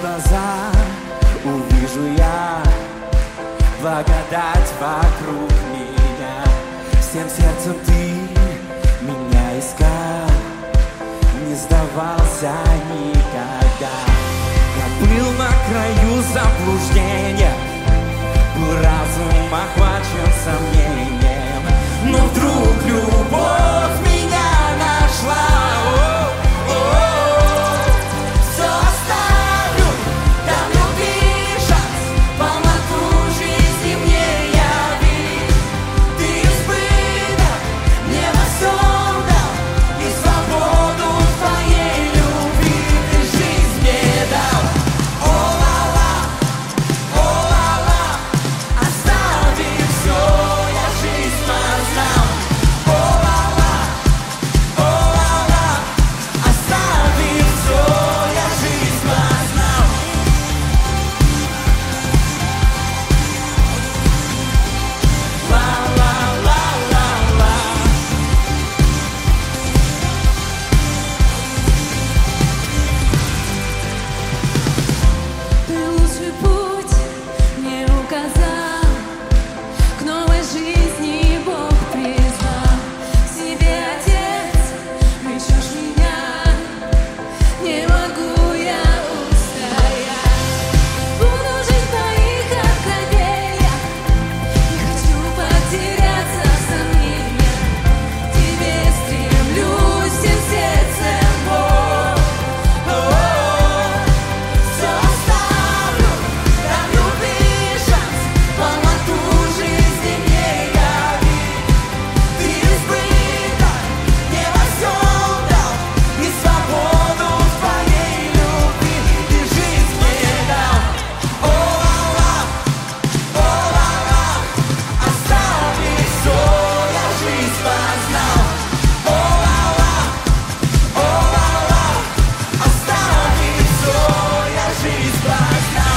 глаза увижу я благодать вокруг меня. Всем сердцем ты меня искал, не сдавался никогда. Я был на краю заблуждения, был разум охвачен сомнением, но вдруг любовь меня нашла. Все оставлю, дам любви шанс, полноту жизни мне явить. Ты избыток мне во всем дал, и свободу в твоей любви ты жизнь мне дал. О-ла-ла, оставив все, я жизнь познал. О-ла-ла, оставив все, я жизнь познал. Ла-ла-ла-ла-ла. Ты лучший путь мне указал, к новой жизни Бог призвал. К себе, Отец, влечешь меня, не могу я устоять. Буду жить в твоих откровениях, не хочу потеряться в сомнениях. К тебе стремлюсь всем сердцем, Бог. Все оставлю, дам любви шанс, полноту жизни мне явить. Ты избыток мне во всем дал, и свободу в твоей любви ты жизнь мне дал. О-ла-ла, оставив все, я жизнь познал. О-ла-ла, оставив все, я жизнь познал.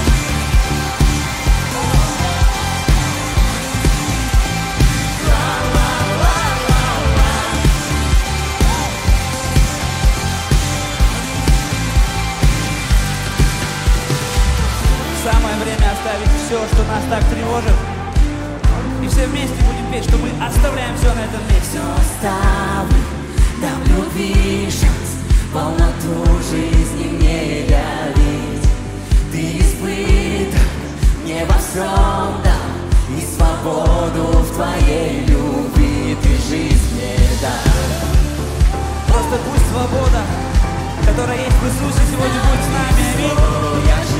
Самое время оставить все, что нас так тревожит. И все вместе будем петь, что мы оставляем все на этом месте. Все оставлю, дам любви шанс, полноту жизни мне явить. Ты избыток мне во всем дал, и свободу в твоей любви ты жизнь мне дал. Просто пусть свобода, которая есть в Иисусе, сегодня будет с нами. Аминь. Я